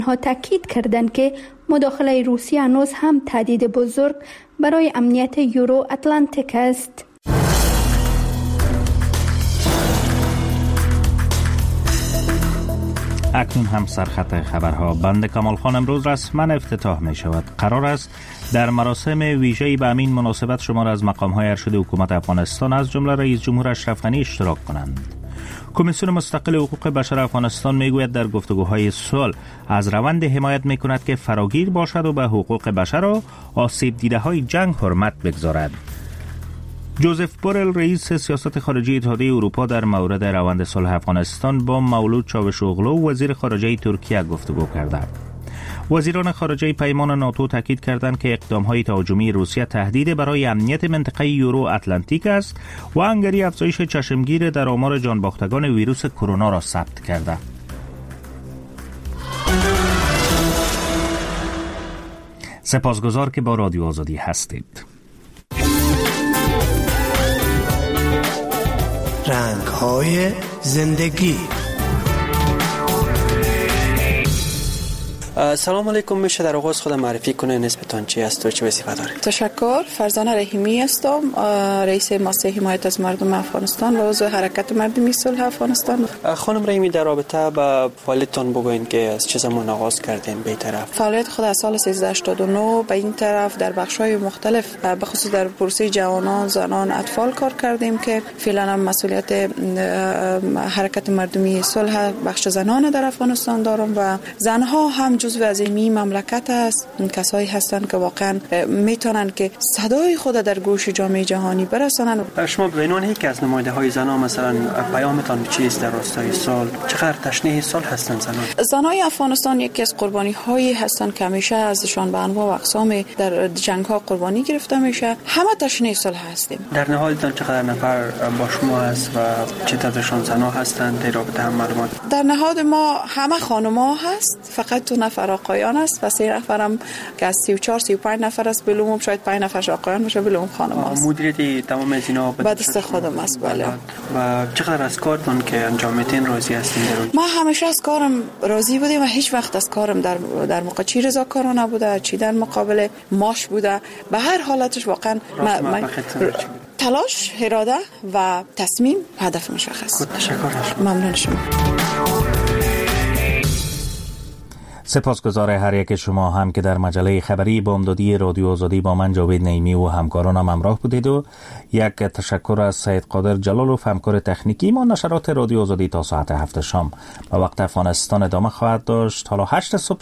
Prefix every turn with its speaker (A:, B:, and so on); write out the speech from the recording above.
A: ها تاکید کردند که مداخله روسیه هنوز هم تهدید بزرگ برای امنیت یورو اتلانتیک است.
B: اکنون هم سرخط خبرها. بند کمال خان امروز رسما افتتاح می شود. قرار است در مراسم ویژه‌ای به همین مناسبت شمار از مقام‌های ارشد حکومت افغانستان از جمله رئیس جمهور اشرف غنی اشتراک کنند. کمیسیون مستقل حقوق بشر افغانستان میگوید در گفتگوهای صلح از روند حمایت میکند که فراگیر باشد و به حقوق بشر و آسیب دیده‌های جنگ حرمت بگذارد. جوزف بورل رئیس سیاست خارجی اتحادیه اروپا در مورد روند صلح افغانستان با مولود چاوشوغلو وزیر خارجه ترکیه گفتگو کرده. وزیران خارجه پیمان ناتو تاکید کردند که اقدام‌های تهاجمی روسیه تهدید برای امنیت منطقه یورو اتلانتیک است و هنگری افزایش چشمگیر در آمار جانباختگان ویروس کرونا را ثبت کرده. سپاسگزار که با رادیو آزادی هستید.
C: رنگ‌های زندگی.
D: سلام علیکم. میشه در آغاز خود معرفی کنه نسبتاً چی است و چه وظیفه داره؟
E: تشکر. فرزانه رحیمی هستم، رئیس مؤسسه حمایت از مردم افغانستان و عضو حرکت مردمی صلح افغانستان.
D: خانم رحیمی، در رابطه با فعالیتتان بگوین که از چه زمان آغاز کردین به طرف؟
E: فعالیت خود از سال 1389 به این طرف در بخش‌های مختلف به خصوص در پروسه جوانان، زنان، اطفال کار کردیم که فعلا هم مسئولیت حرکت مردمی صلح بخش زنان در افغانستان دارم و زنها هم جزو از این مملکت است. کسایی هستند که واقعا میتونن که صدای خود در گوش جامعه جهانی برسانن.
D: شما به عنوان یکی از نماینده‌های زنان مثلا پیامتان چیست در راستای صلح؟ چقدر تشنه صلح هستند زنان؟
E: زنای افغانستان یکی از قربانی‌هایی هستند که همیشه ازشان به انواع و اقسام در جنگ‌ها قربانی گرفته میشه. همه تشنه صلح هستیم.
D: در نهادتان چقدر نفر با شما هست و چه تعدادشان زنها هستند؟ در رابطه هم معلومات.
E: در نهاد ما همه خانم‌ها هست، فقط 2 نفر آقایان است و 3 نفرم که از 34-35 نفر است، بلوم شاید 5 نفرش آقایان باشه، بلوم خانم است.
D: مدیریت تمام از اینا
E: به دست خودم است. بله.
D: و چقدر از کارتون که انجام میدین راضی هستین؟
E: ما همیشه از کارم راضی بودیم و هیچ وقت از کارم در موقع چی رضاکارانه بوده، چی در مقابل ماش بوده. به هر حالتش واقعا تلاش، اراده و تصمیم هدف مشخص.
D: تشکر.
E: ممنون شما.
B: سپاسگزار هر یک شما هم که در مجله خبری بامدادی رادیو آزادی با من جاوید نعیمی و همکارانم همراه بودید و یک تشکر از سید قادر جلالوف همکار تکنیکی ما. نشرات رادیو آزادی تا ساعت 7 شام به وقت افغانستان ادامه خواهد داشت. حالا 8 صبح